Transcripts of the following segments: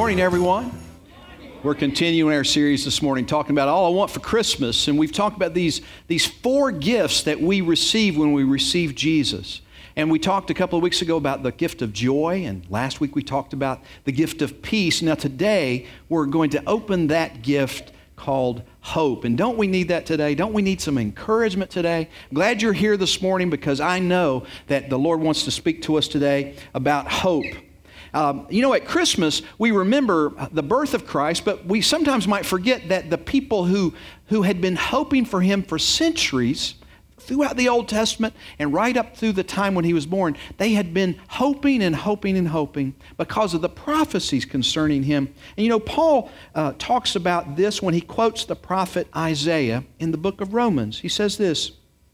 morning, everyone. We're continuing our series this morning talking about all I want for Christmas, and we've talked about these four gifts that we receive when we receive Jesus. And we talked a couple of weeks ago about the gift of joy, and last week we talked about the gift of peace. Now today we're going to open that gift called hope. And don't we need that today? Don't we need some encouragement today? I'm glad you're here this morning because I know that the Lord wants to speak to us today about hope. At Christmas, we remember the birth of Christ, but we sometimes might forget that the people who had been hoping for Him for centuries, throughout the Old Testament and right up through the time when He was born, they had been hoping and hoping and hoping because of the prophecies concerning Him. And Paul talks about this when he quotes the prophet Isaiah in the book of Romans. He says this,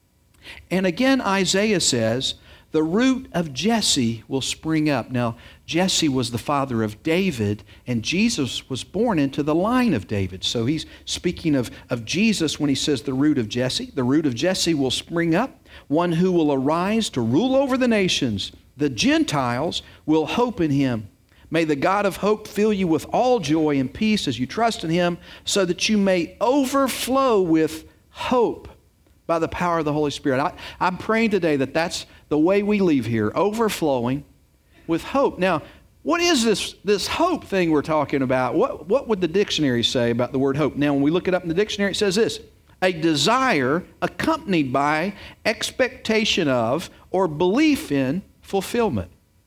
"And again Isaiah says, the root of Jesse will spring up." Now, Jesse was the father of David, and Jesus was born into the line of David. So he's speaking of Jesus when he says the root of Jesse. The root of Jesse will spring up, one who will arise to rule over the nations. The Gentiles will hope in Him. May the God of hope fill you with all joy and peace as you trust in Him, so that you may overflow with hope by the power of the Holy Spirit. I'm praying today that that's the way we leave here, overflowing with hope. Now, what is this hope thing we're talking about? What would the dictionary say about the word hope? Now, when we look it up in the dictionary, it says this: a desire accompanied by expectation of or belief in fulfillment.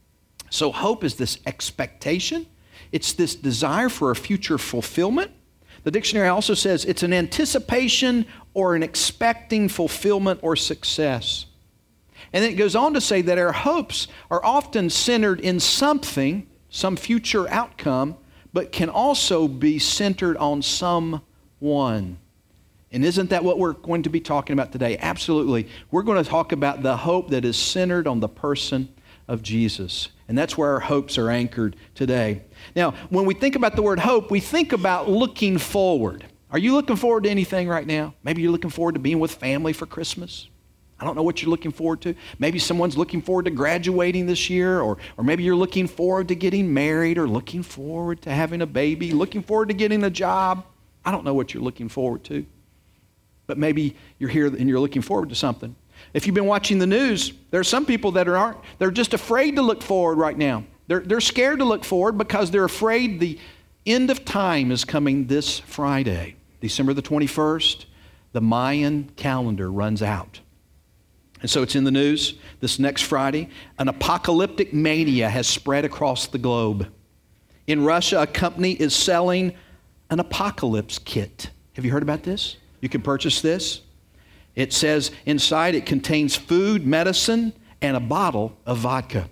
So hope is this expectation. It's this desire for a future fulfillment. The dictionary also says it's an anticipation or an expecting fulfillment or success. And then it goes on to say that our hopes are often centered in something, some future outcome, but can also be centered on someone. And isn't that what we're going to be talking about today? Absolutely. We're going to talk about the hope that is centered on the person of Jesus. And that's where our hopes are anchored today. Now, when we think about the word hope, we think about looking forward. Are you looking forward to anything right now? Maybe you're looking forward to being with family for Christmas. I don't know what you're looking forward to. Maybe someone's looking forward to graduating this year, or maybe you're looking forward to getting married, or looking forward to having a baby, looking forward to getting a job. I don't know what you're looking forward to. But maybe you're here and you're looking forward to something. If you've been watching the news, there are some people that aren't. They're just afraid to look forward right now. They're scared to look forward because they're afraid the end of time is coming this Friday. December the 21st, the Mayan calendar runs out. And so it's in the news this next Friday. An apocalyptic mania has spread across the globe. In Russia, a company is selling an apocalypse kit. Have you heard about this? You can purchase this. It says inside it contains food, medicine, and a bottle of vodka.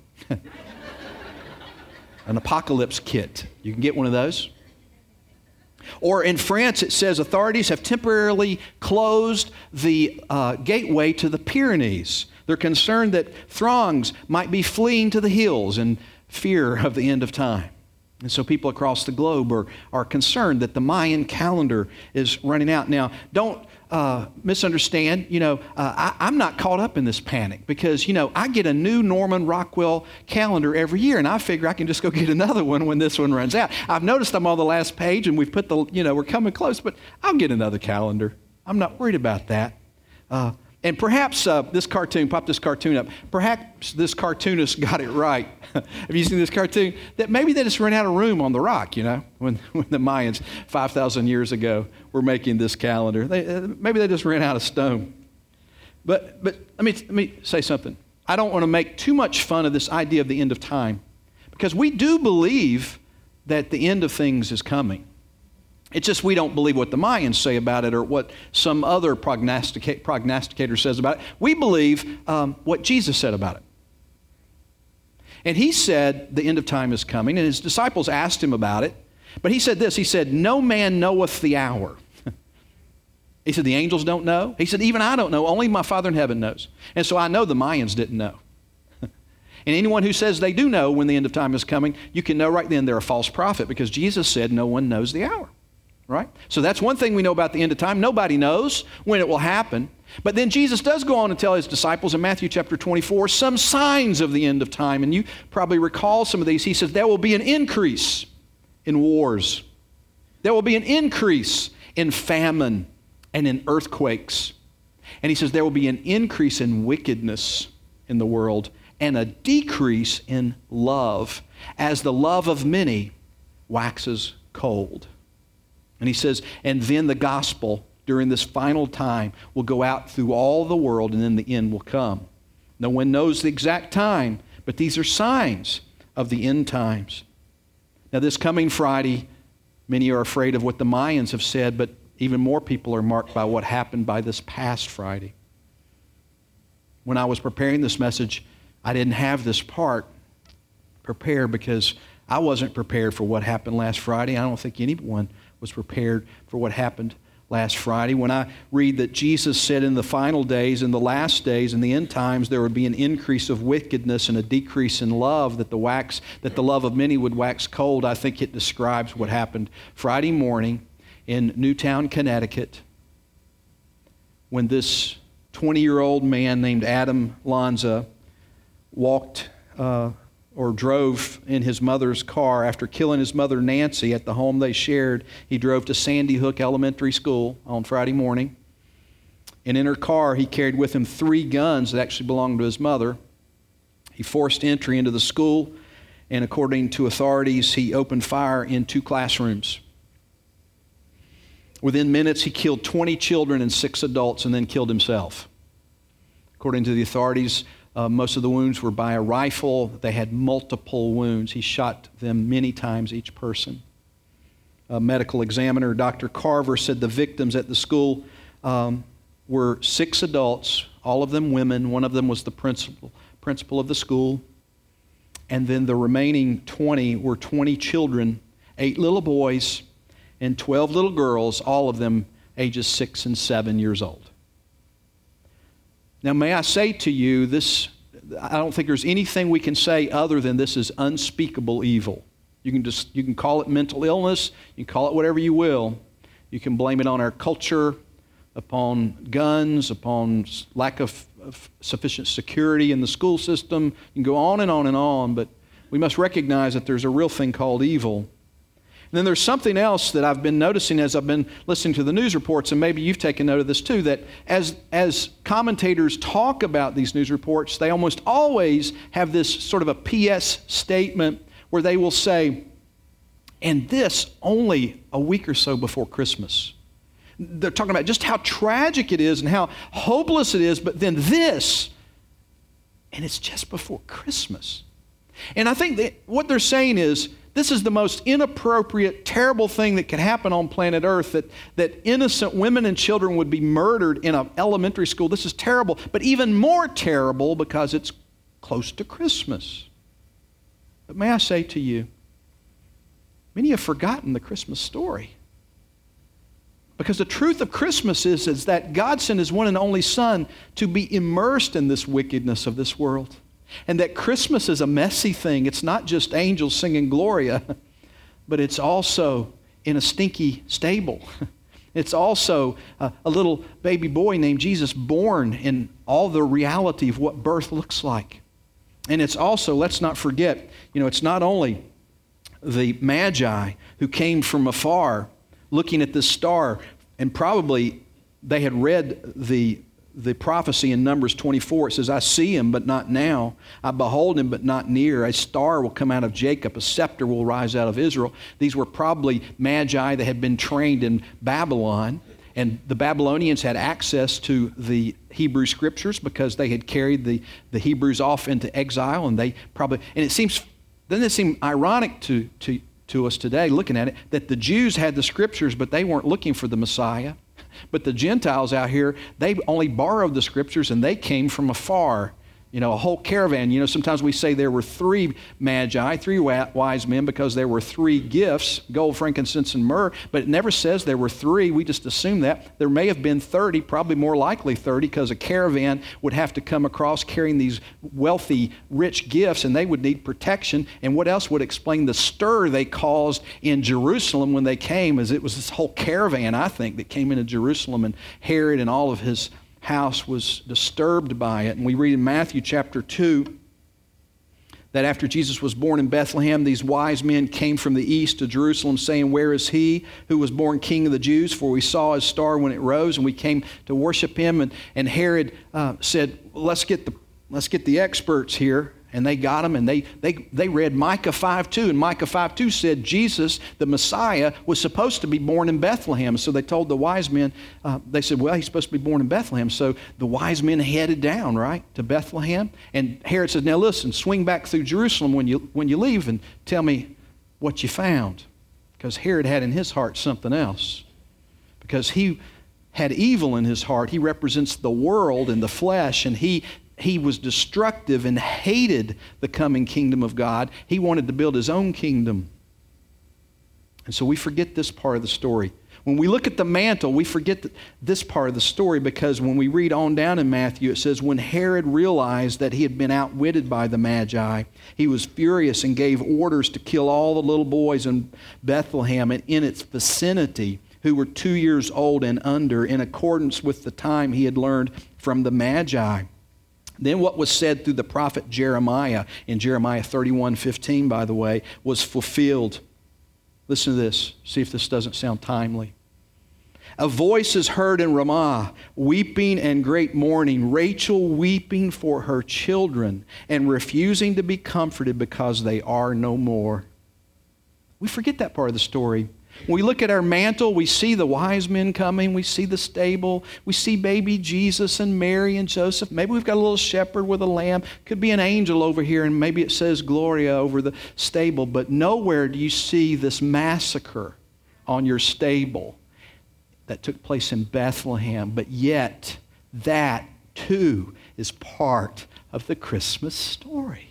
An apocalypse kit. You can get one of those. Or in France, it says authorities have temporarily closed the gateway to the Pyrenees. They're concerned that throngs might be fleeing to the hills in fear of the end of time. And so people across the globe are concerned that the Mayan calendar is running out. Now, don't misunderstand. I'm not caught up in this panic because, I get a new Norman Rockwell calendar every year, and I figure I can just go get another one when this one runs out. I've noticed I'm on the last page, and we've put we're coming close, but I'll get another calendar. I'm not worried about that. And perhaps this cartoon, pop this cartoon up, perhaps this cartoonist got it right. Have you seen this cartoon? That maybe they just ran out of room on the rock, when the Mayans 5,000 years ago were making this calendar. Maybe they just ran out of stone. But let me say something. I don't want to make too much fun of this idea of the end of time, because we do believe that the end of things is coming. It's just we don't believe what the Mayans say about it or what some other prognosticator says about it. We believe what Jesus said about it. And He said the end of time is coming, and His disciples asked Him about it. But He said this, He said, "No man knoweth the hour." He said, the angels don't know. He said, even I don't know, only my Father in heaven knows. And so I know the Mayans didn't know. And anyone who says they do know when the end of time is coming, you can know right then they're a false prophet, because Jesus said no one knows the hour. Right? So that's one thing we know about the end of time. Nobody knows when it will happen. But then Jesus does go on to tell His disciples in Matthew chapter 24 some signs of the end of time. And you probably recall some of these. He says there will be an increase in wars. There will be an increase in famine and in earthquakes. And he says there will be an increase in wickedness in the world and a decrease in love as the love of many waxes cold. And he says, and then the gospel during this final time will go out through all the world, and then the end will come. No one knows the exact time, but these are signs of the end times. Now, this coming Friday, many are afraid of what the Mayans have said, but even more people are marked by what happened by this past Friday. When I was preparing this message, I didn't have this part prepared because I wasn't prepared for what happened last Friday. I don't think anyone was prepared for what happened last Friday. When I read that Jesus said in the final days, in the last days, in the end times, there would be an increase of wickedness and a decrease in love, that the love of many would wax cold, I think it describes what happened Friday morning in Newtown, Connecticut, when this 20-year-old man named Adam Lanza walked or drove in his mother's car after killing his mother Nancy at the home they shared. He drove to Sandy Hook Elementary School on Friday morning. And in her car, he carried with him 3 guns that actually belonged to his mother. He forced entry into the school, and according to authorities, he opened fire in 2 classrooms. Within minutes, he killed 20 children and 6 adults and then killed himself. According to the authorities, most of the wounds were by a rifle. They had multiple wounds. He shot them many times, each person. A medical examiner, Dr. Carver, said the victims at the school were 6 adults, all of them women. One of them was the principal of the school. And then the remaining 20 were 20 children, 8 little boys and 12 little girls, all of them ages 6 and 7 years old. Now, may I say to you, I don't think there's anything we can say other than this is unspeakable evil. You can call it mental illness, you can call it whatever you will. You can blame it on our culture, upon guns, upon lack of sufficient security in the school system. You can go on and on and on, but we must recognize that there's a real thing called evil. And then there's something else that I've been noticing as I've been listening to the news reports, and maybe you've taken note of this too, that as commentators talk about these news reports, they almost always have this sort of a PS statement where they will say, and this only a week or so before Christmas. They're talking about just how tragic it is and how hopeless it is, but then this, and it's just before Christmas. And I think that what they're saying is, this is the most inappropriate, terrible thing that could happen on planet Earth, that innocent women and children would be murdered in an elementary school. This is terrible, but even more terrible because it's close to Christmas. But may I say to you, many have forgotten the Christmas story. Because the truth of Christmas is that God sent His one and only Son to be immersed in this wickedness of this world. And that Christmas is a messy thing. It's not just angels singing Gloria, but it's also in a stinky stable. It's also a little baby boy named Jesus born in all the reality of what birth looks like. And it's also, let's not forget, it's not only the Magi who came from afar looking at this star, and probably they had read the prophecy in Numbers 24. It says, I see him, but not now. I behold him, but not near. A star will come out of Jacob. A scepter will rise out of Israel. These were probably Magi that had been trained in Babylon. And the Babylonians had access to the Hebrew Scriptures because they had carried the Hebrews off into exile. And doesn't it seem ironic to us today, looking at it, that the Jews had the Scriptures, but they weren't looking for the Messiah. But the Gentiles out here, they only borrowed the Scriptures and they came from afar. A whole caravan. Sometimes we say there were 3 magi, 3 wise men, because there were 3 gifts, gold, frankincense, and myrrh, but it never says there were 3. We just assume that. There may have been 30, probably more likely 30, because a caravan would have to come across carrying these wealthy, rich gifts, and they would need protection. And what else would explain the stir they caused in Jerusalem when they came, as it was this whole caravan, I think, that came into Jerusalem, and Herod and all of his house was disturbed by it. And we read in Matthew chapter 2 that after Jesus was born in Bethlehem, these wise men came from the east to Jerusalem saying, "Where is he who was born King of the Jews? For we saw his star when it rose, and we came to worship him." And Herod said, "Let's get the experts here." And they got them, and they read Micah 5:2. And Micah 5:2 said Jesus, the Messiah, was supposed to be born in Bethlehem. So they told the wise men, they said, well, he's supposed to be born in Bethlehem. So the wise men headed down, right, to Bethlehem. And Herod said, now listen, swing back through Jerusalem when you leave and tell me what you found. Because Herod had in his heart something else. Because he had evil in his heart. He represents the world and the flesh, and he was destructive and hated the coming kingdom of God. He wanted to build his own kingdom. And so we forget this part of the story. When we look at the mantle, we forget this part of the story, because when we read on down in Matthew, it says, when Herod realized that he had been outwitted by the Magi, he was furious and gave orders to kill all the little boys in Bethlehem and in its vicinity who were 2 years old and under, in accordance with the time he had learned from the Magi. Then what was said through the prophet Jeremiah, in Jeremiah 31:15, by the way, was fulfilled. Listen to this. See if this doesn't sound timely. A voice is heard in Ramah, weeping and great mourning, Rachel weeping for her children and refusing to be comforted because they are no more. We forget that part of the story. When we look at our mantle, we see the wise men coming. We see the stable. We see baby Jesus and Mary and Joseph. Maybe we've got a little shepherd with a lamb. Could be an angel over here, and maybe it says Gloria over the stable. But nowhere do you see this massacre on your stable that took place in Bethlehem. But yet, that too is part of the Christmas story.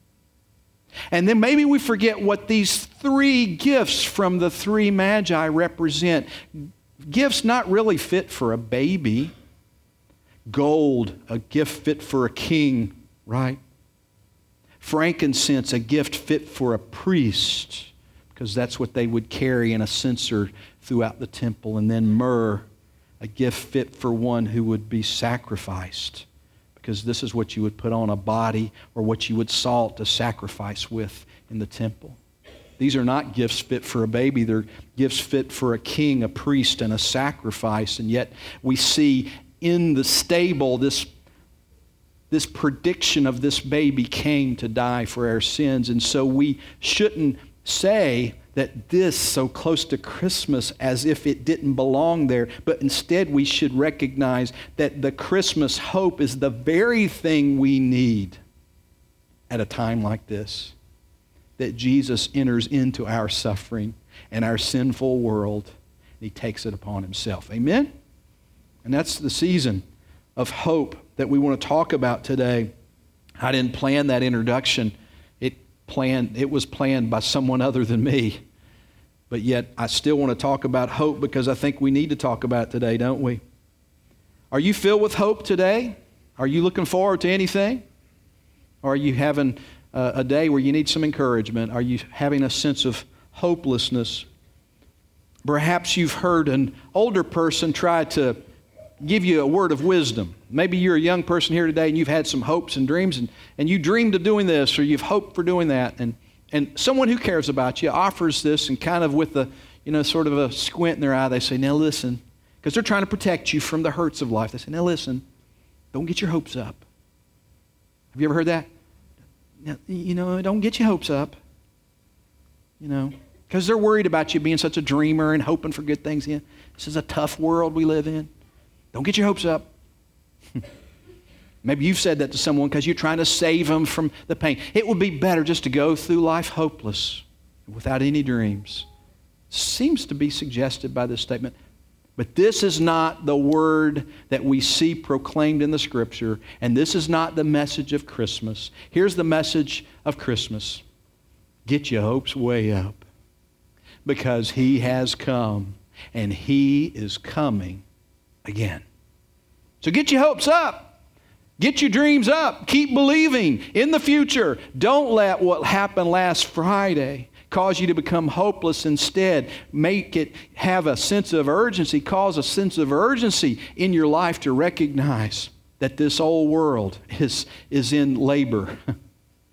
And then maybe we forget what these three gifts from the three Magi represent. Gifts not really fit for a baby. Gold, a gift fit for a king, right? Frankincense, a gift fit for a priest, because that's what they would carry in a censer throughout the temple. And then myrrh, a gift fit for one who would be sacrificed, because this is what you would put on a body, or what you would salt a sacrifice with in the temple. These are not gifts fit for a baby. They're gifts fit for a king, a priest, and a sacrifice. And yet we see in the stable this prediction of this baby came to die for our sins. And so we shouldn't say that this so close to Christmas as if it didn't belong there, but instead we should recognize that the Christmas hope is the very thing we need at a time like this, that Jesus enters into our suffering and our sinful world, and he takes it upon himself. Amen? And that's the season of hope that we want to talk about today. I didn't plan that introduction. It was planned by someone other than me. But yet, I still want to talk about hope, because I think we need to talk about it today, don't we? Are you filled with hope today? Are you looking forward to anything? Or are you having a day where you need some encouragement? Are you having a sense of hopelessness? Perhaps you've heard an older person try to give you a word of wisdom. Maybe you're a young person here today and you've had some hopes and dreams, and you dreamed of doing this, or you've hoped for doing that, and someone who cares about you offers this, and kind of with a, sort of a squint in their eye, they say, now listen, because they're trying to protect you from the hurts of life. They say, now listen, don't get your hopes up. Have you ever heard that? Now, don't get your hopes up. Because they're worried about you being such a dreamer and hoping for good things. This is a tough world we live in. Don't get your hopes up. Maybe you've said that to someone because you're trying to save them from the pain. It would be better just to go through life hopeless, without any dreams. Seems to be suggested by this statement. But this is not the word that we see proclaimed in the Scripture, and this is not the message of Christmas. Here's the message of Christmas. Get your hopes way up, because he has come, and he is coming again. So get your hopes up. Get your dreams up. Keep believing in the future. Don't let what happened last Friday cause you to become hopeless. Instead, make it have a sense of urgency. Cause a sense of urgency in your life to recognize that this old world is in labor.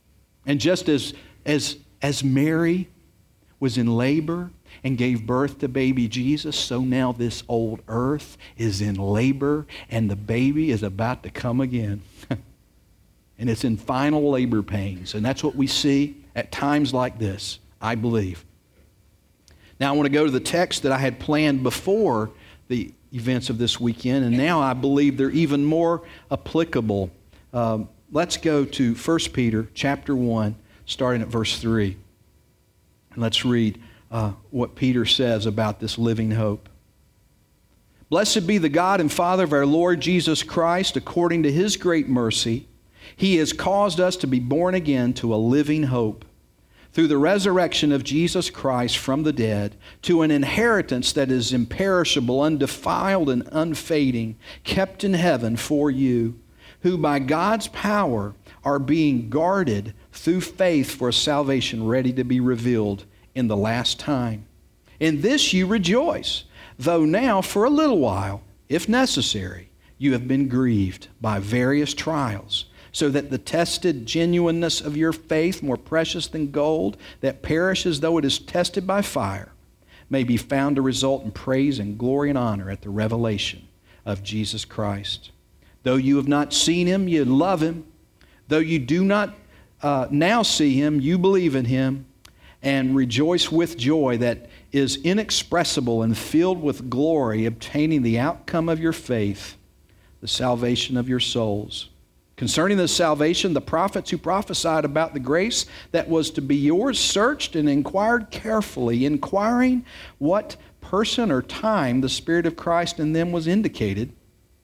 And just as Mary was in labor and gave birth to baby Jesus, so now this old earth is in labor and the baby is about to come again. And it's in final labor pains. And that's what we see at times like this, I believe. Now I want to go to the text that I had planned before the events of this weekend, and now I believe they're even more applicable. Let's go to 1 Peter chapter 1, starting at verse 3. And let's read what Peter says about this living hope. Blessed be the God and Father of our Lord Jesus Christ. According to His great mercy, He has caused us to be born again to a living hope, through the resurrection of Jesus Christ from the dead, to an inheritance that is imperishable, undefiled, and unfading, kept in heaven for you, who by God's power are being guarded through faith for a salvation ready to be revealed in the last time. In this you rejoice, though now for a little while, if necessary, you have been grieved by various trials, so that the tested genuineness of your faith, more precious than gold, that perishes though it is tested by fire, may be found to result in praise and glory and honor at the revelation of Jesus Christ. Though you have not seen Him, you love Him. Though you do not now see Him, you believe in Him, and rejoice with joy that is inexpressible and filled with glory, obtaining the outcome of your faith, the salvation of your souls. Concerning this salvation, the prophets who prophesied about the grace that was to be yours searched and inquired carefully, inquiring what person or time the Spirit of Christ in them was indicating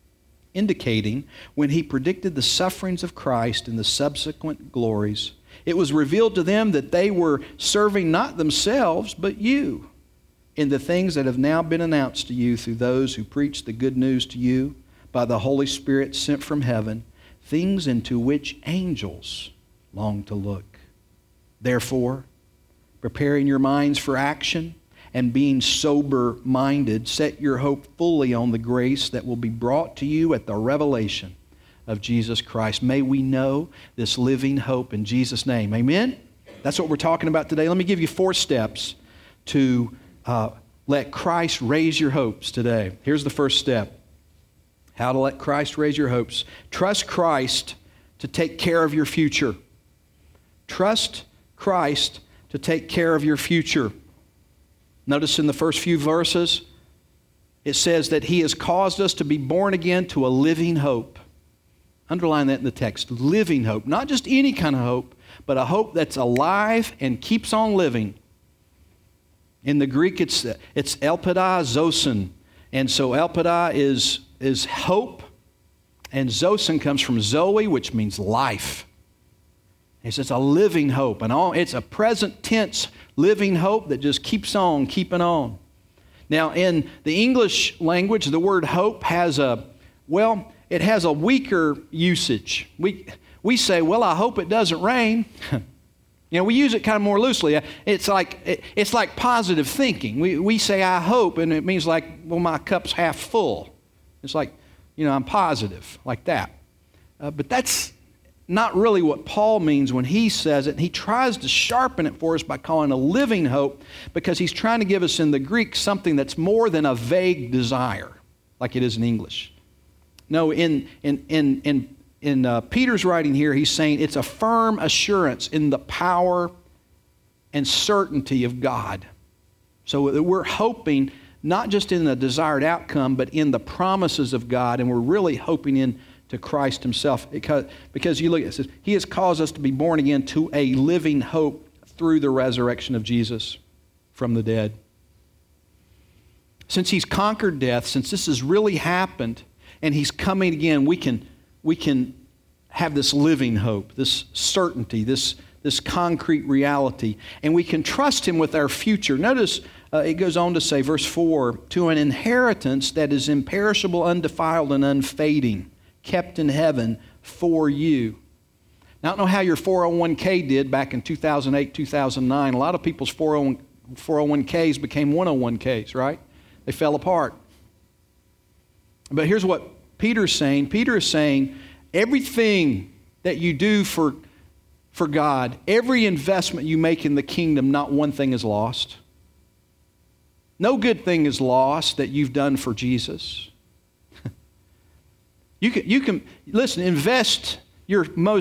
when He predicted the sufferings of Christ and the subsequent glories. It was revealed to them that they were serving not themselves, but you, in the things that have now been announced to you through those who preach the good news to you by the Holy Spirit sent from heaven, things into which angels long to look. Therefore, preparing your minds for action and being sober-minded, set your hope fully on the grace that will be brought to you at the revelation of Jesus Christ. May we know this living hope in Jesus' name. Amen? That's what we're talking about today. Let me give you 4 steps to let Christ raise your hopes today. Here's the first step. How to let Christ raise your hopes. Trust Christ to take care of your future. Trust Christ to take care of your future. Notice in the first few verses, it says that He has caused us to be born again to a living hope. Underline that in the text. Living hope. Not just any kind of hope, but a hope that's alive and keeps on living. In the Greek, it's elpida zosin. And so elpida is hope, and zosin comes from zoe, which means life. It's a living hope, and it's a present tense living hope that just keeps on keeping on. Now, in the English language, the word hope has a weaker usage. We say, well, I hope it doesn't rain. We use it kind of more loosely. It's like positive thinking. We say, I hope, and it means like, well, my cup's half full. It's like, I'm positive, like that. But that's not really what Paul means when he says it. And he tries to sharpen it for us by calling a living hope, because he's trying to give us in the Greek something that's more than a vague desire, like it is in English. No, in Peter's writing here, he's saying it's a firm assurance in the power and certainty of God. So we're hoping not just in the desired outcome, but in the promises of God, and we're really hoping in to Christ Himself. Because you look at it, it says, He has caused us to be born again to a living hope through the resurrection of Jesus from the dead. Since He's conquered death, since this has really happened, and He's coming again, we can have this living hope, this certainty, this concrete reality, and we can trust Him with our future. Notice it goes on to say, verse 4, to an inheritance that is imperishable, undefiled, and unfading, kept in heaven for you. Now, I don't know how your 401k did back in 2008, 2009. A lot of people's 401ks became 101ks, right? They fell apart. But here's what Peter's saying. Peter is saying, everything that you do for for God, every investment you make in the kingdom, not one thing is lost. No good thing is lost that you've done for Jesus. You can listen, invest your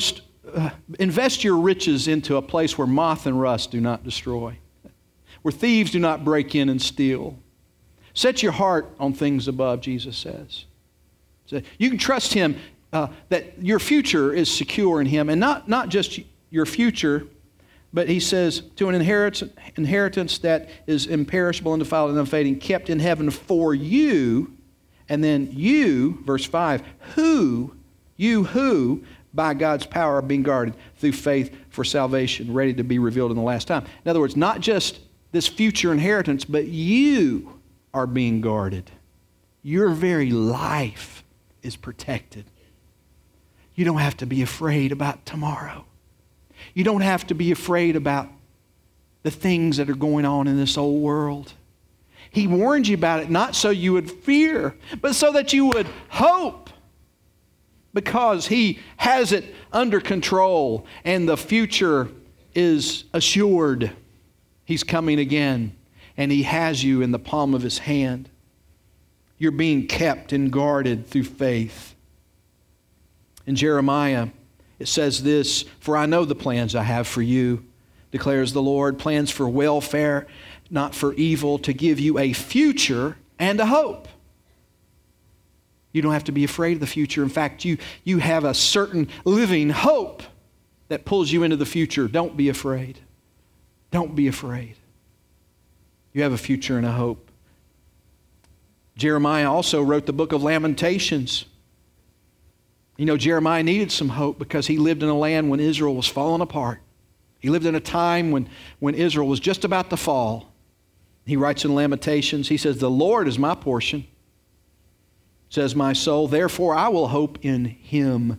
riches into a place where moth and rust do not destroy, where thieves do not break in and steal. Set your heart on things above, Jesus says. So you can trust Him that your future is secure in Him, and not just your future, but He says, to an inheritance that is imperishable, undefiled, and unfading, kept in heaven for you. And then you, verse 5, who by God's power are being guarded through faith for salvation, ready to be revealed in the last time. In other words, not just this future inheritance, but you are being guarded. Your very life is protected. You don't have to be afraid about tomorrow. You don't have to be afraid about the things that are going on in this old world. He warned you about it not so you would fear, but so that you would hope, because He has it under control and the future is assured. He's coming again, and He has you in the palm of His hand. You're being kept and guarded through faith. In Jeremiah, it says this, "For I know the plans I have for you, declares the Lord, plans for welfare, not for evil, to give you a future and a hope." You don't have to be afraid of the future. In fact, you have a certain living hope that pulls you into the future. Don't be afraid. Don't be afraid. You have a future and a hope. Jeremiah also wrote the book of Lamentations. You know, Jeremiah needed some hope because he lived in a land when Israel was falling apart. He lived in a time when Israel was just about to fall. He writes in Lamentations, he says, "The Lord is my portion, says my soul, therefore I will hope in Him."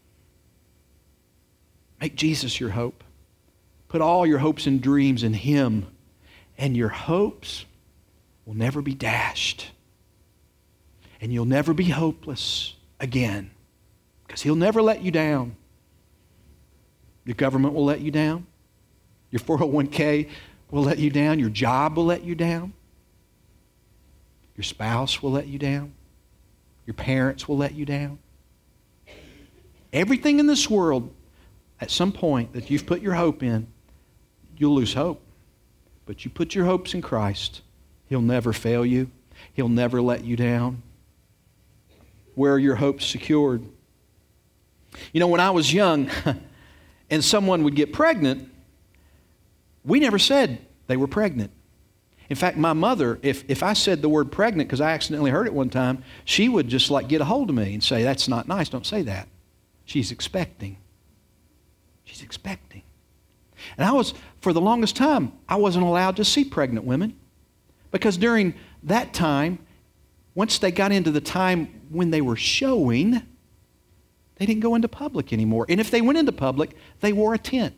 Make Jesus your hope. Put all your hopes and dreams in Him, and your hopes will never be dashed. And you'll never be hopeless again, because He'll never let you down. Your government will let you down. Your 401k will let you down. Your job will let you down. Your spouse will let you down. Your parents will let you down. Everything in this world, at some point that you've put your hope in, you'll lose hope. But you put your hopes in Christ, He'll never fail you. He'll never let you down. Where are your hopes secured? You know, when I was young and someone would get pregnant, we never said they were pregnant. In fact, my mother, if I said the word pregnant because I accidentally heard it one time, she would just like get a hold of me and say, "That's not nice, don't say that. She's expecting." She's expecting. And for the longest time, I wasn't allowed to see pregnant women, because during that time, once they got into the time when they were showing, they didn't go into public anymore. And if they went into public, they wore a tent.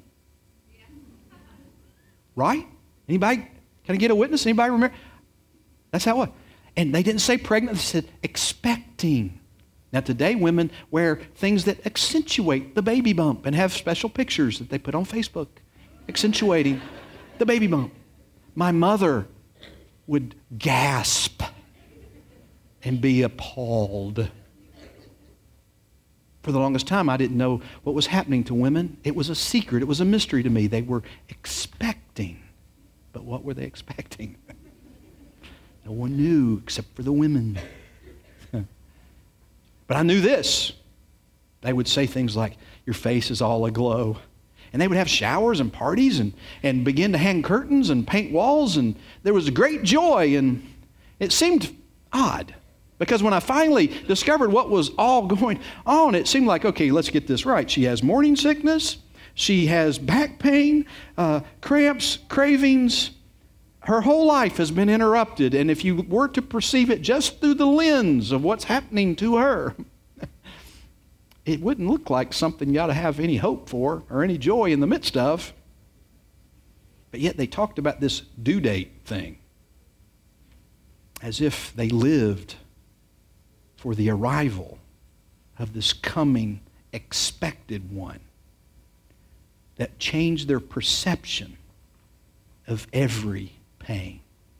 Right? Anybody? Can I get a witness? Anybody remember? That's how it was. And they didn't say pregnant, they said expecting. Now today, women wear things that accentuate the baby bump and have special pictures that they put on Facebook accentuating the baby bump. My mother would gasp and be appalled. For the longest time, I didn't know what was happening to women. It was a secret. It was a mystery to me. They were expecting. But what were they expecting? No one knew except for the women. But I knew this. They would say things like, "Your face is all aglow." And they would have showers and parties and begin to hang curtains and paint walls. And there was great joy. And it seemed odd, because when I finally discovered what was all going on, it seemed like, okay, let's get this right. She has morning sickness. She has back pain, cramps, cravings. Her whole life has been interrupted. And if you were to perceive it just through the lens of what's happening to her, it wouldn't look like something you ought to have any hope for or any joy in the midst of. But yet they talked about this due date thing as if they lived for the arrival of this coming expected one that change their perception of every pain.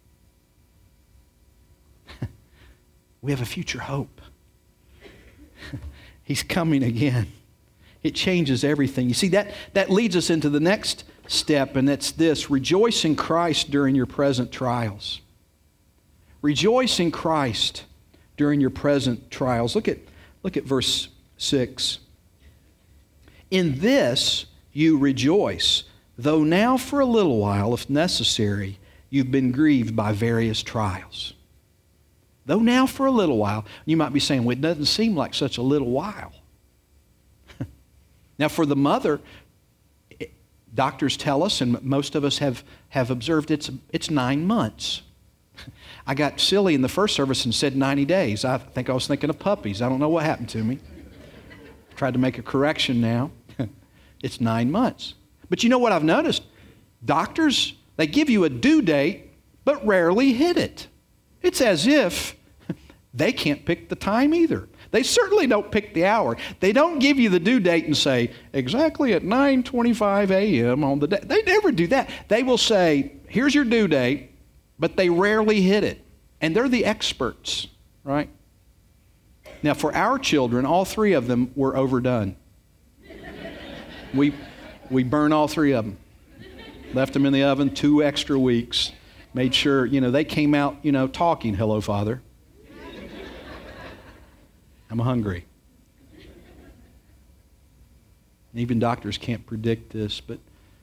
We have a future hope. He's coming again. It changes everything. You see, that leads us into the next step, and it's this: rejoice in Christ during your present trials. Rejoice in Christ during your present trials. Look at verse 6. In this you rejoice, though now for a little while, if necessary, you've been grieved by various trials. Though now for a little while. You might be saying, well, it doesn't seem like such a little while. Now for the mother, doctors tell us, and most of us have observed, it's 9 months. I got silly in the first service and said 90 days. I think I was thinking of puppies. I don't know what happened to me. Tried to make a correction now. It's 9 months. But you know what I've noticed? Doctors, they give you a due date, but rarely hit it. It's as if they can't pick the time either. They certainly don't pick the hour. They don't give you the due date and say, exactly at 9:25 a.m. on the day. They never do that. They will say, here's your due date, but they rarely hit it. And they're the experts, right? Now, for our children, all 3 of them were overdone. We burned all 3 of them. Left them in the oven 2 extra weeks. Made sure, they came out, talking, hello, Father. I'm hungry. And even doctors can't predict this, but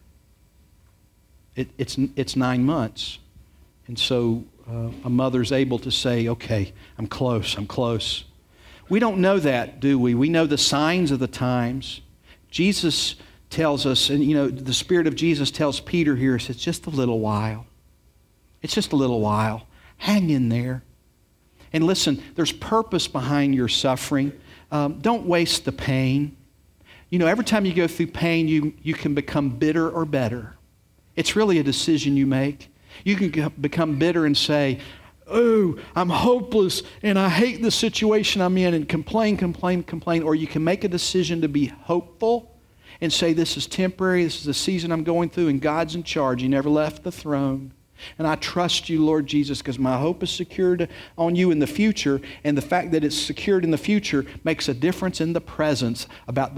it's 9 months. And so a mother's able to say, okay, I'm close. We don't know that, do we? We know the signs of the times. Jesus tells us, and the Spirit of Jesus tells Peter here, it's just a little while. It's just a little while. Hang in there. And listen, there's purpose behind your suffering. Don't waste the pain. Every time you go through pain, you can become bitter or better. It's really a decision you make. You can become bitter and say, oh, I'm hopeless and I hate the situation I'm in, and complain. Or you can make a decision to be hopeful and say, this is temporary, this is the season I'm going through, and God's in charge. He never left the throne. And I trust you, Lord Jesus, because my hope is secured on you in the future, and the fact that it's secured in the future makes a difference in the present, about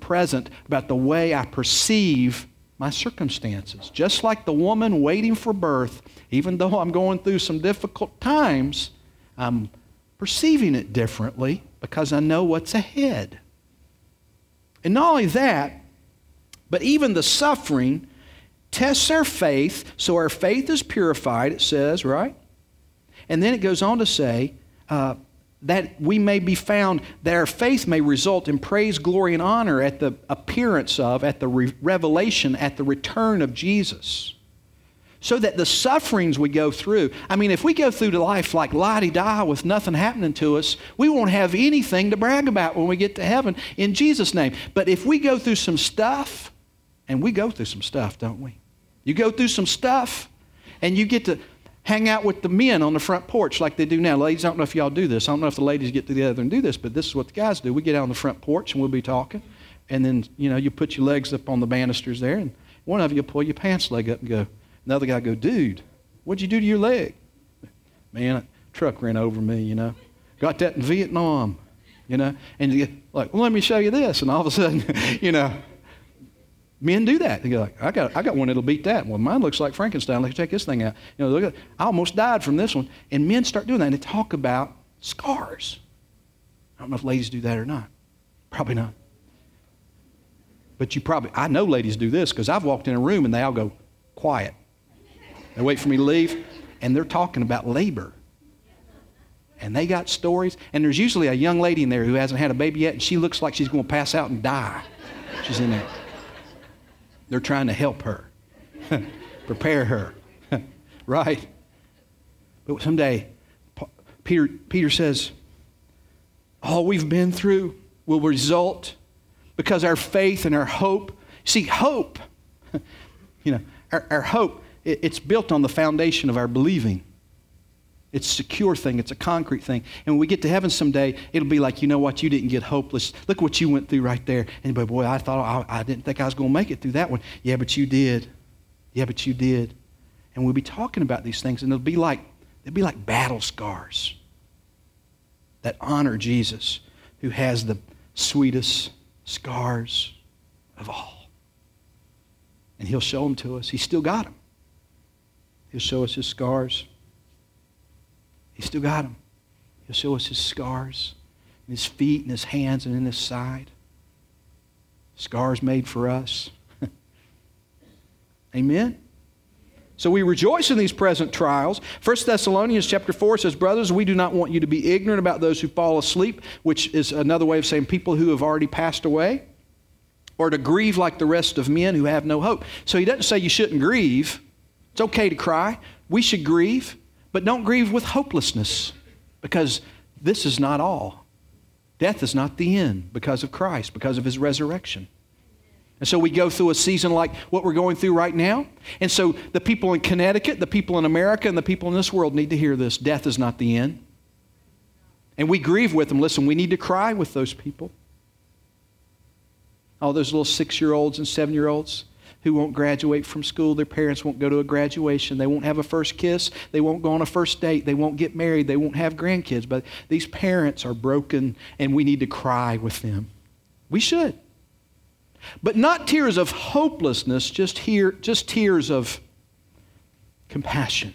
the way I perceive my circumstances. Just like the woman waiting for birth, even though I'm going through some difficult times, I'm perceiving it differently because I know what's ahead. And not only that, but even the suffering tests our faith, so our faith is purified, it says, right? And then it goes on to say that we may be found, that our faith may result in praise, glory, and honor at the appearance of, at the revelation, at the return of Jesus. So that the sufferings we go through, if we go through life like la-di-da with nothing happening to us, we won't have anything to brag about when we get to heaven in Jesus' name. But if we go through some stuff, and we go through some stuff, don't we? You go through some stuff, and you get to hang out with the men on the front porch like they do now. Ladies, I don't know if y'all do this. I don't know if the ladies get together and do this, but this is what the guys do. We get out on the front porch, and we'll be talking. And then, you put your legs up on the banisters there, and one of you pull your pants leg up and go. Another guy go, dude, what'd you do to your leg? Man, a truck ran over me, Got that in Vietnam, And you get like, well, let me show you this. And all of a sudden, men do that. They go like, I got one that'll beat that. Well, mine looks like Frankenstein. Let's check this thing out. Look at, I almost died from this one. And men start doing that, and they talk about scars. I don't know if ladies do that or not. Probably not. But I know ladies do this, because I've walked in a room and they all go quiet. They wait for me to leave, and they're talking about labor. And they got stories, and there's usually a young lady in there who hasn't had a baby yet, and she looks like she's going to pass out and die. She's in there. They're trying to help her, prepare her, right? But someday, Peter says, all we've been through will result because our faith and our hope. See, hope, our hope, it's built on the foundation of our believing. It's a secure thing. It's a concrete thing. And when we get to heaven someday, it'll be like, you know what? You didn't get hopeless. Look what you went through right there. And boy, I thought I didn't think I was going to make it through that one. Yeah, but you did. Yeah, but you did. And we'll be talking about these things, and they'll be like battle scars that honor Jesus, who has the sweetest scars of all. And he'll show them to us. He's still got them. He'll show us his scars. He's still got them. He'll show us his scars in his feet and his hands and in his side. Scars made for us. Amen? So we rejoice in these present trials. 1 Thessalonians chapter 4 says, brothers, we do not want you to be ignorant about those who fall asleep, which is another way of saying people who have already passed away, or to grieve like the rest of men who have no hope. So he doesn't say you shouldn't grieve. It's okay to cry. We should grieve, but don't grieve with hopelessness, because this is not all. Death is not the end because of Christ, because of his resurrection. And so we go through a season like what we're going through right now. And so the people in Connecticut, the people in America, and the people in this world need to hear this. Death is not the end. And we grieve with them. Listen, we need to cry with those people. All those little 6-year-olds and 7-year-olds who won't graduate from school. Their parents won't go to a graduation. They won't have a first kiss. They won't go on a first date. They won't get married. They won't have grandkids. But these parents are broken, and we need to cry with them. We should. But not tears of hopelessness, just tears of compassion.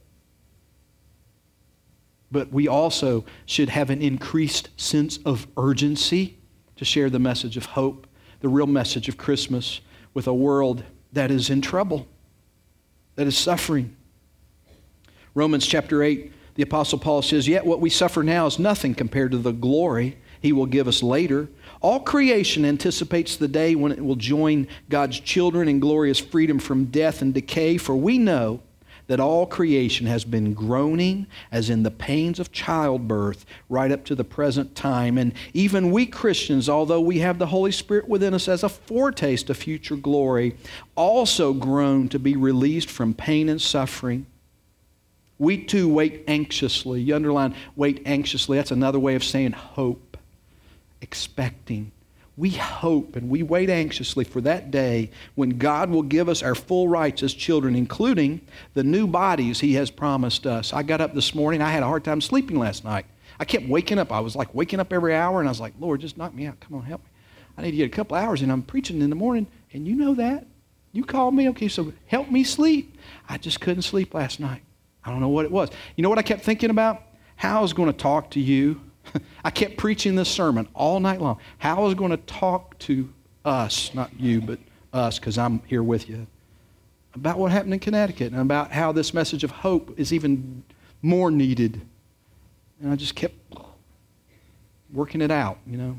But we also should have an increased sense of urgency to share the message of hope, the real message of Christmas, with a world that is in trouble, that is suffering. Romans chapter 8, the Apostle Paul says, yet what we suffer now is nothing compared to the glory he will give us later. All creation anticipates the day when it will join God's children in glorious freedom from death and decay, for we know that all creation has been groaning as in the pains of childbirth right up to the present time. And even we Christians, although we have the Holy Spirit within us as a foretaste of future glory, also groan to be released from pain and suffering. We too wait anxiously. You underline, wait anxiously. That's another way of saying hope. Expecting. We hope and we wait anxiously for that day when God will give us our full rights as children, including the new bodies he has promised us. I got up this morning. I had a hard time sleeping last night. I kept waking up. I was like waking up every hour, and I was like, Lord, just knock me out. Come on, help me. I need to get a couple hours, and I'm preaching in the morning, and you know that. You called me. Okay, so help me sleep. I just couldn't sleep last night. I don't know what it was. You know what I kept thinking about? How I was going to talk to you. I kept preaching this sermon all night long. How I was going to talk to us, not you, but us, because I'm here with you, about what happened in Connecticut and about how this message of hope is even more needed. And I just kept working it out, you know.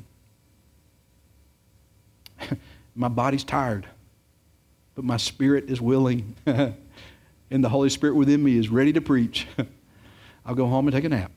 My body's tired, but my spirit is willing. And the Holy Spirit within me is ready to preach. I'll go home and take a nap.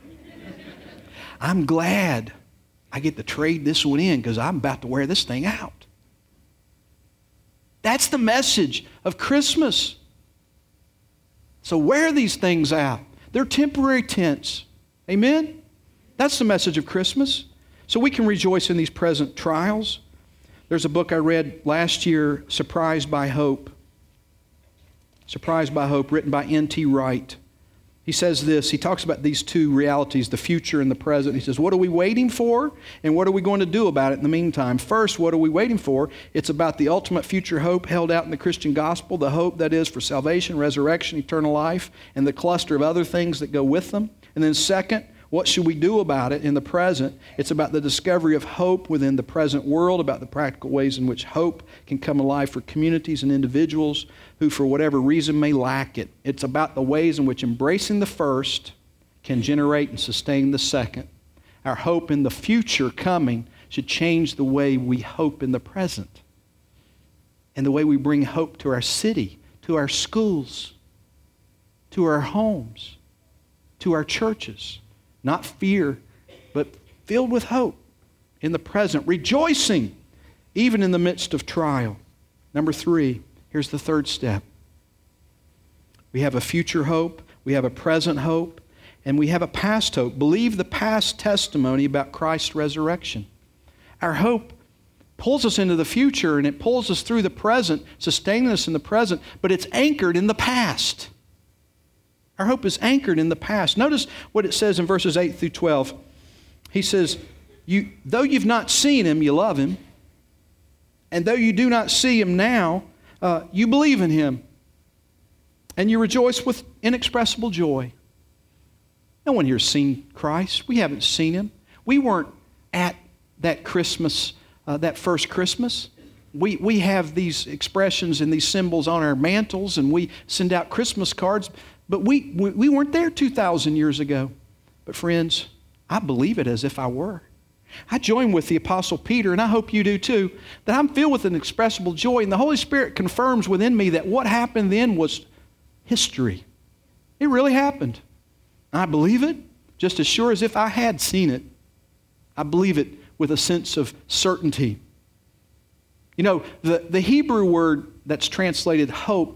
I'm glad I get to trade this one in because I'm about to wear this thing out. That's the message of Christmas. So wear these things out. They're temporary tents. Amen? That's the message of Christmas. So we can rejoice in these present trials. There's a book I read last year, Surprised by Hope. Surprised by Hope, written by N.T. Wright. He says this, he talks about these two realities, the future and the present. He says, what are we waiting for, and what are we going to do about it in the meantime? First, what are we waiting for? It's about the ultimate future hope held out in the Christian gospel, the hope that is for salvation, resurrection, eternal life, and the cluster of other things that go with them. And then second, what should we do about it in the present? It's about the discovery of hope within the present world, about the practical ways in which hope can come alive for communities and individuals who, for whatever reason, may lack it. It's about the ways in which embracing the first can generate and sustain the second. Our hope in the future coming should change the way we hope in the present and the way we bring hope to our city, to our schools, to our homes, to our churches. Not fear, but filled with hope in the present, rejoicing even in the midst of trial. Number 3, here's the third step. We have a future hope, we have a present hope, And we have a past hope. Believe the past testimony about Christ's resurrection. Our hope pulls us into the future, and it pulls us through the present, sustaining us in the present, but it's anchored in the past. Our hope is anchored in the past. Notice what it says in verses 8 through 12. He says, though you've not seen him, you love him. And though you do not see him now, you believe in him. And you rejoice with inexpressible joy. No one here has seen Christ. We haven't seen him. We weren't at that Christmas, that first Christmas. We have these expressions and these symbols on our mantles, and we send out Christmas cards, but we weren't there 2,000 years ago. But friends, I believe it as if I were. I join with the Apostle Peter, and I hope you do too, that I'm filled with an inexpressible joy, and the Holy Spirit confirms within me that what happened then was history. It really happened. I believe it just as sure as if I had seen it. I believe it with a sense of certainty. You know, the Hebrew word that's translated hope,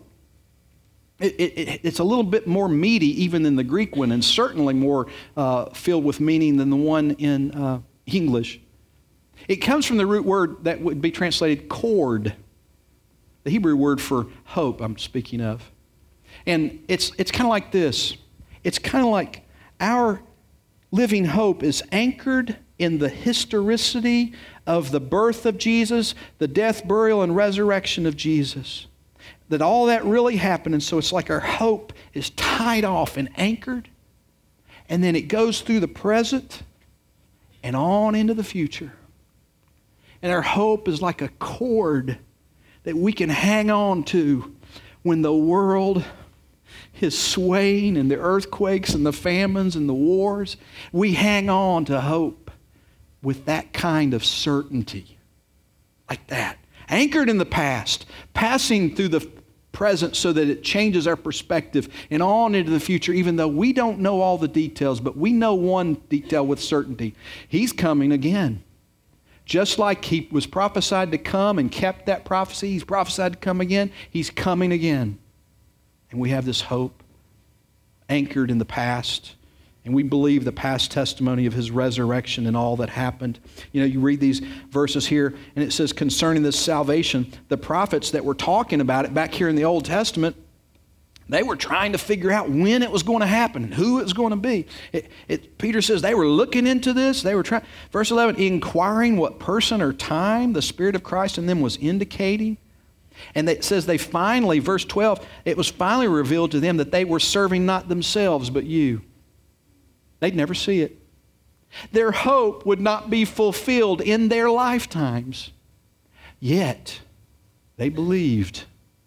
it's a little bit more meaty even than the Greek one, and certainly more filled with meaning than the one in English. It comes from the root word that would be translated cord, the Hebrew word for hope I'm speaking of. And it's kind of like this. It's kind of like our living hope is anchored in the historicity of the birth of Jesus, the death, burial, and resurrection of Jesus. That all that really happened, and so it's like our hope is tied off and anchored, and then it goes through the present and on into the future. And our hope is like a cord that we can hang on to when the world is swaying and the earthquakes and the famines and the wars. We hang on to hope with that kind of certainty, like that. Anchored in the past, passing through the present so that it changes our perspective and on into the future, even though we don't know all the details, but we know one detail with certainty. He's coming again. Just like he was prophesied to come and kept that prophecy, he's prophesied to come again. He's coming again. And we have this hope anchored in the past. And we believe the past testimony of his resurrection and all that happened. You know, you read these verses here, and it says concerning this salvation, the prophets that were talking about it back here in the Old Testament, they were trying to figure out when it was going to happen and who it was going to be. Peter says they were looking into this. They were trying. Verse 11, inquiring what person or time the Spirit of Christ in them was indicating. And it says they finally, verse 12, it was finally revealed to them that they were serving not themselves but you. They'd never see it. Their hope would not be fulfilled in their lifetimes. Yet, they believed.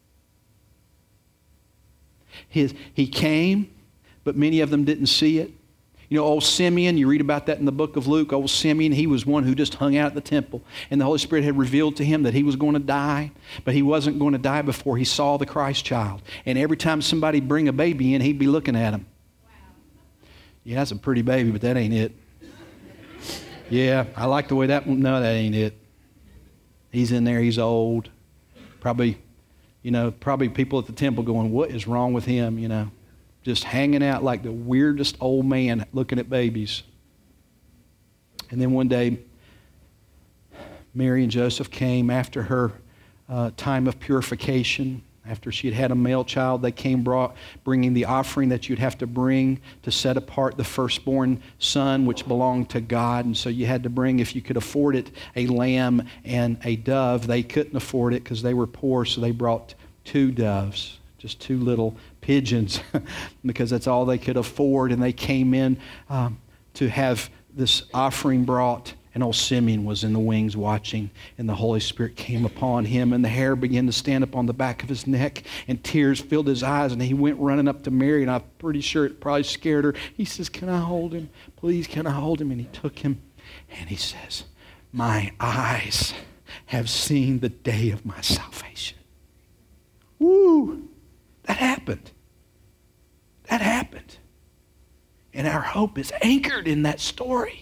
He came, but many of them didn't see it. You know, old Simeon, you read about that in the book of Luke. Old Simeon, he was one who just hung out at the temple. And the Holy Spirit had revealed to him that he was going to die, but he wasn't going to die before he saw the Christ child. And every time somebody bring a baby in, he'd be looking at him. Yeah, that's a pretty baby, but that ain't it. Yeah, I like the way that one. No, that ain't it. He's in there. He's old. Probably people at the temple going, what is wrong with him, you know? Just hanging out like the weirdest old man looking at babies. And then one day, Mary and Joseph came after her time of purification. After she had had a male child, they came bringing the offering that you'd have to bring to set apart the firstborn son, which belonged to God. And so you had to bring, if you could afford it, a lamb and a dove. They couldn't afford it because they were poor, so they brought 2 doves, just 2 little pigeons, because that's all they could afford. And they came in to have this offering brought. And old Simeon was in the wings watching, and the Holy Spirit came upon him, and the hair began to stand up on the back of his neck, and tears filled his eyes, and he went running up to Mary, and I'm pretty sure it probably scared her. He says, can I hold him? Please, can I hold him? And he took him, and he says, my eyes have seen the day of my salvation. Woo! That happened. That happened. And our hope is anchored in that story.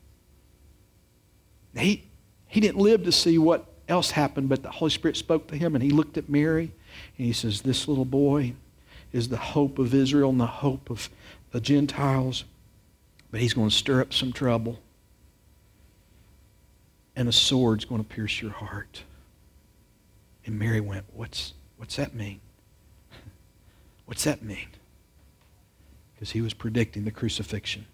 He didn't live to see what else happened, but the Holy Spirit spoke to him, and he looked at Mary, and he says, this little boy is the hope of Israel and the hope of the Gentiles, but he's going to stir up some trouble. And a sword's going to pierce your heart. And Mary went, what's that mean? What's that mean? Because he was predicting the crucifixion.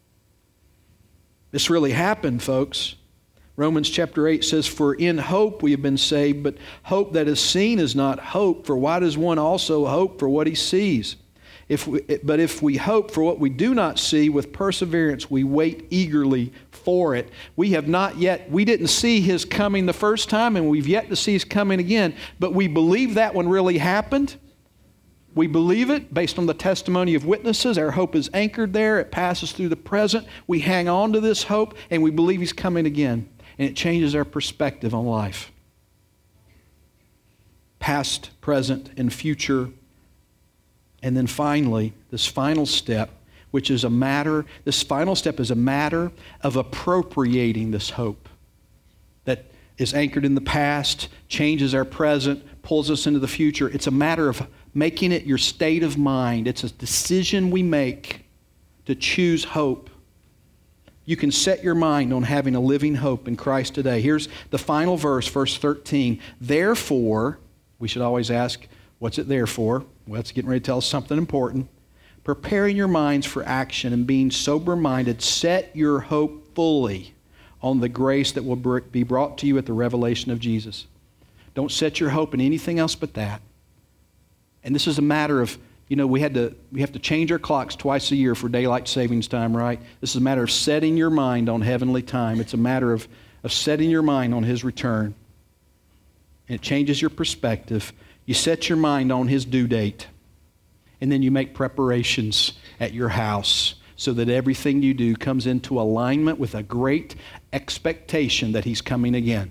This really happened, folks. Romans chapter 8 says, "For in hope we have been saved, but hope that is seen is not hope. For why does one also hope for what he sees? But if we hope for what we do not see, with perseverance we wait eagerly for it." We didn't see his coming the first time, and we've yet to see his coming again. But we believe that one really happened. We believe it based on the testimony of witnesses. Our hope is anchored there. It passes through the present. We hang on to this hope, and we believe he's coming again. And it changes our perspective on life. Past, present, and future. And then finally, this final step, this final step is a matter of appropriating this hope that is anchored in the past, changes our present, pulls us into the future. It's a matter of making it your state of mind. It's a decision we make to choose hope. You can set your mind on having a living hope in Christ today. Here's the final verse, verse 13. Therefore, we should always ask, what's it there for? Well, it's getting ready to tell us something important. Preparing your minds for action and being sober-minded, set your hope fully on the grace that will be brought to you at the revelation of Jesus. Don't set your hope in anything else but that. And this is a matter of, we have to change our clocks twice a year for daylight savings time, right? This is a matter of setting your mind on heavenly time. It's a matter of setting your mind on his return. And it changes your perspective. You set your mind on his due date. And then you make preparations at your house so that everything you do comes into alignment with a great expectation that he's coming again.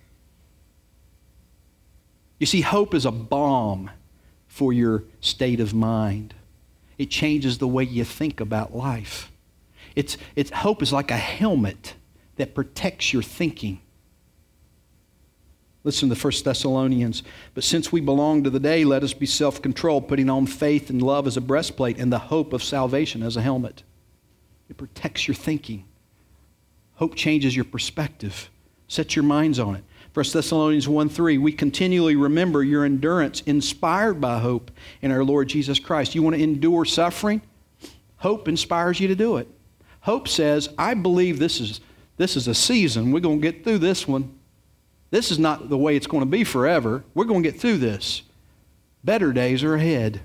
You see, hope is a balm for your state of mind. It changes the way you think about life. Hope is like a helmet that protects your thinking. Listen to 1 Thessalonians. "But since we belong to the day, let us be self-controlled, putting on faith and love as a breastplate and the hope of salvation as a helmet." It protects your thinking. Hope changes your perspective. Set your minds on it. 1 Thessalonians 1:3, "We continually remember your endurance, inspired by hope in our Lord Jesus Christ." You want to endure suffering? Hope inspires you to do it. Hope says, I believe this is a season. We're going to get through this one. This is not the way it's going to be forever. We're going to get through this. Better days are ahead.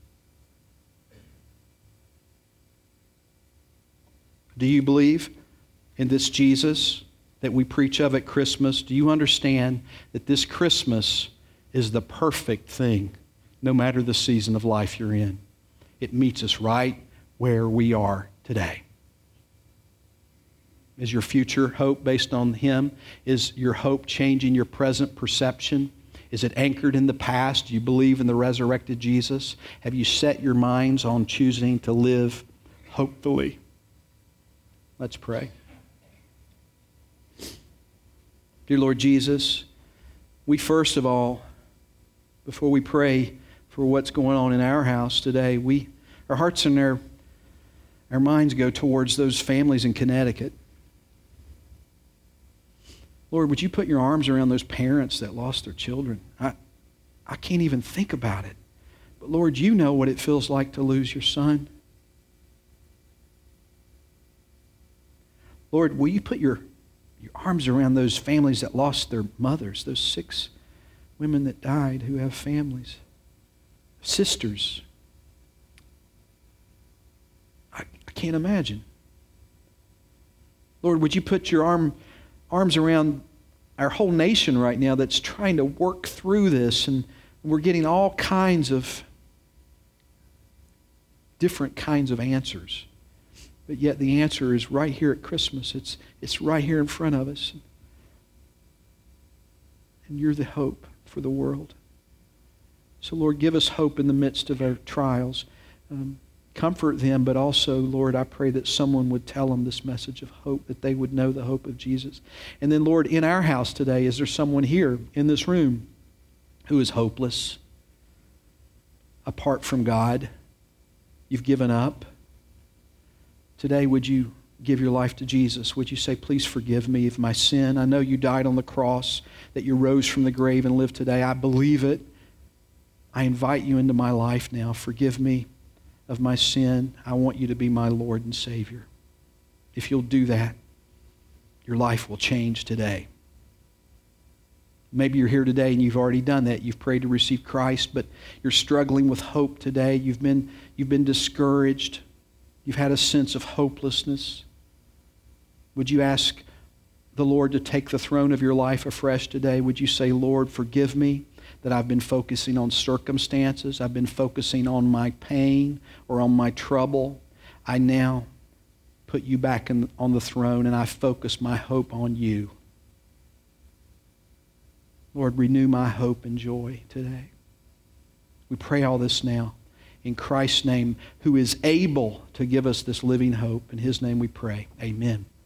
Do you believe in this Jesus that we preach of at Christmas? Do you understand that this Christmas is the perfect thing, no matter the season of life you're in? It meets us right where we are today. Is your future hope based on him? Is your hope changing your present perception? Is it anchored in the past? Do you believe in the resurrected Jesus? Have you set your minds on choosing to live hopefully? Let's pray. Dear Lord Jesus, we first of all, before we pray for what's going on in our house today, our hearts and our minds go towards those families in Connecticut. Lord, would you put your arms around those parents that lost their children? I can't even think about it. But Lord, you know what it feels like to lose your son. Lord, will you put your arms around those families that lost their mothers, those 6 women that died who have families, sisters. I can't imagine. Lord, would you put your arms around our whole nation right now that's trying to work through this, and we're getting all kinds of different kinds of answers. But yet the answer is right here at Christmas. It's right here in front of us. And you're the hope for the world. So Lord, give us hope in the midst of our trials. Comfort them, but also, Lord, I pray that someone would tell them this message of hope, that they would know the hope of Jesus. And then, Lord, in our house today, is there someone here in this room who is hopeless, apart from God? You've given up. Today, would you give your life to Jesus? Would you say, please forgive me of my sin? I know you died on the cross, that you rose from the grave and live today. I believe it. I invite you into my life now. Forgive me of my sin. I want you to be my Lord and Savior. If you'll do that, your life will change today. Maybe you're here today and you've already done that. You've prayed to receive Christ, but you're struggling with hope today. You've been discouraged. You've had a sense of hopelessness. Would you ask the Lord to take the throne of your life afresh today? Would you say, Lord, forgive me that I've been focusing on circumstances. I've been focusing on my pain or on my trouble. I now put you back on the throne, and I focus my hope on you. Lord, renew my hope and joy today. We pray all this now in Christ's name, who is able to give us this living hope. In His name we pray. Amen.